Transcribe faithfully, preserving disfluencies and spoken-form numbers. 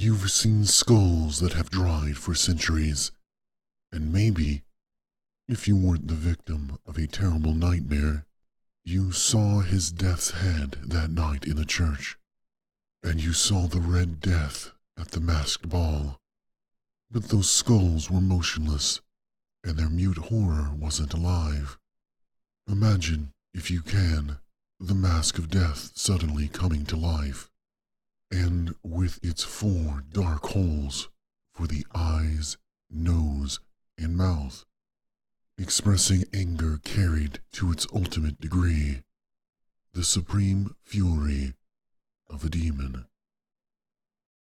You've seen skulls that have dried for centuries, and maybe, if you weren't the victim of a terrible nightmare, you saw his death's head that night in the church, and you saw the Red Death at the masked ball. But those skulls were motionless, and their mute horror wasn't alive. Imagine, if you can, the mask of death suddenly coming to life, and with its four dark holes for the eyes, nose, and mouth, expressing anger carried to its ultimate degree, the supreme fury of a demon.